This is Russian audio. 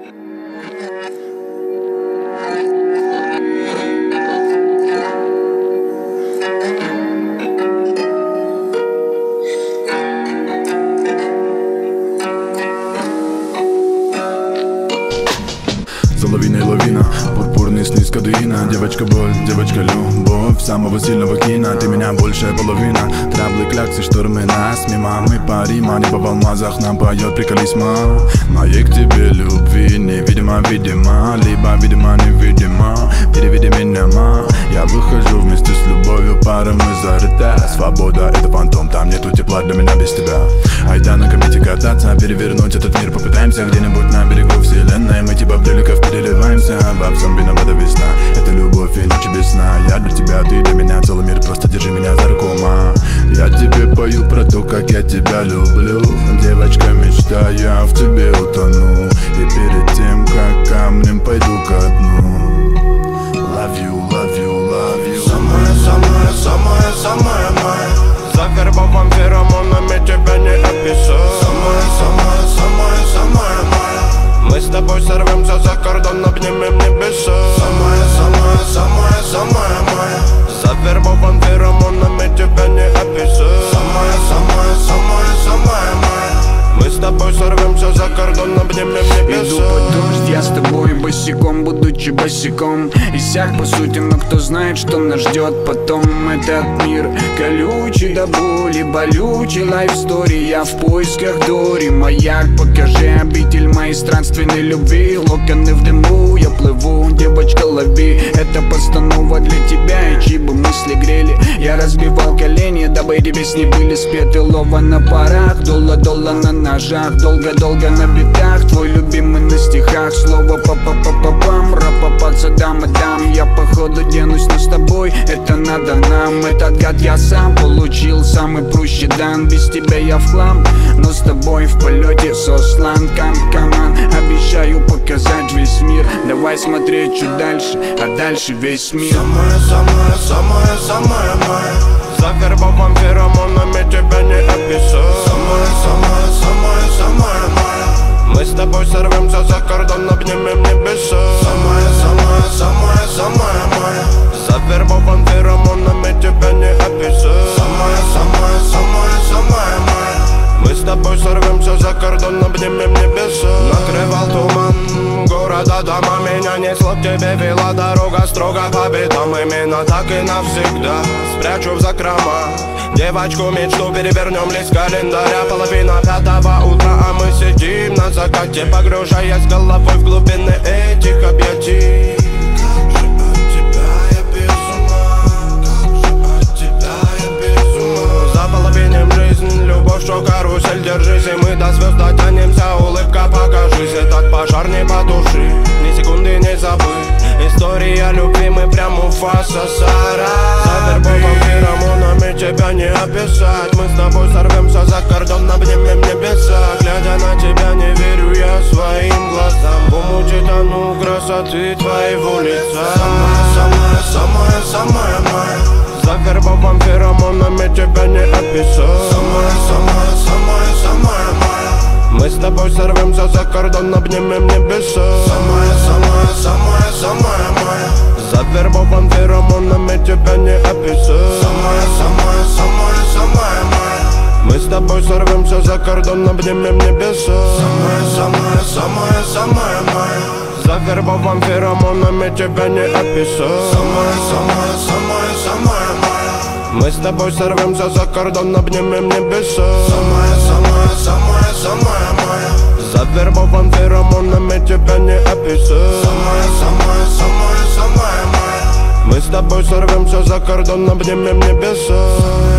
За лавиной лавина, пурпурный сны с кадеина. Девочка боль, девочка любовь самого сильного кино. Ты меня большая половина. Траблы, кляксы, штормы нас мимо. Мы парим, а небо в алмазах нам поет приколисма. Моей к тебе любви невидимо, видимо. Либо видимо, невидимо. Переведи меня, ма. Я выхожу вместе с любовью, пара мы зарыта. Свобода — это фантом, там нету тепла для меня без тебя. Айда на комете кататься, перевернуть этот мир попытаемся. Где-нибудь на берегу вселенной мы типа брюликов переливаемся. Бабсам виновата весна, это любовь и ночи без сна. Я для тебя, ты для меня, целый мир, просто держи меня за руку, ма. Я тебе пою про то, как я тебя люблю. Девочка, мечта, я в тебе утону. И перед тем, как камнем пойду ко дну. Love you, love you, love you. Самая, самая, самая, самая моя. Завербован феромонами, тебя не описать. Самая, самая, самая, самая моя. Мы с тобой сорвемся за кордон, обнимем небеса. Самая, самая, самая, самая моя. Завербован феромонами, тебя не описать. Самая, самая, самая, самая моя. Мы с тобой сорвемся за кордон, обнимем небеса. Иду под дождь, я с тобой босиком, будучи босиком. Иссяк по сути, но кто знает, что нас ждет потом. Этот мир колючий до боли, болючий лайфстори. Я в поисках Дори, маяк, покажи обитель моей странственной любви. Локоны в дыму, я плыву, девочка, лови. Это постанова для тебя, и чьи бы мысли грели. Я разбивал колени, дабы эти песни были спеты. Лова на парах, долла на ножах. Долго-долго на битах, твой любимый на стихах. Слово па-па-па-па-пам, ра-па-па, дам. Я походу денусь, но с тобой это надо нам. Этот гад я сам получил, самый прущий дан. Без тебя я в хлам, но с тобой в полете сослан. Каман, обещаю показать весь мир. Давай смотреть чуть дальше, а дальше весь мир. Самая, самая, самая, самая моя. Завербован феромонами, тебя не описать. Самая, самая, самая, самая моя. Мы с тобой сорвемся за кордон, обнимем небеса. Самая, самая, самая, самая моя. Завербован феромонами, тебя не описать. Самая, самая, самая, самая моя. Мы с тобой сорвемся за кордон, обнимем небеса. Накрывал туман города, дома. Меня несло к тебе, вела дорога строго по битам. Именно так и навсегда спрячу в закрома девочку мечту, перевернем лист календаря. Половина пятого утра, а мы сидим на закате, погружаясь головой в глубины этих объятий. Как же от тебя я без ума, как же от тебя я без ума. Заполовиним жизнь, любовь, что карусель, держись, и мы до звезд дотянемся. Улыбка, покажись, этот пожар не потуши, ни секунды не забыть. История любви, мы прям Муфаса, Сара. Завербован феромонами, тебя не описать. Мы с тобой сорвемся за кордон, обнимем небеса. Глядя на тебя, не верю я своим глазам. В умуте тону красоты твоего лица. Самая, самая, самая, самая моя. Завербован феромонами, тебя не описать. Самая, самая, самая, самая моя. Мы с тобой сорвемся за кордон, обнимем небеса. Самая, самая, самая, самая моя. Завербован феромонами, тебя не описать. Самая, самая, самая, самая моя. Мы с тобой сорвемся за кордон, обнимем небеса. Самая, самая, самая, самая моя. Завербован феромонами, тебя не описать. Самая, самая, самая, самая моя. Мы с тобой сорвемся за кордон, обнимем небеса. Самая, самая, самая, самая моя. Завербован феромонами, тебя не описать. Самая, самая, самая, самая моя. Мы с тобой сорвемся за кордон, обнимем небеса.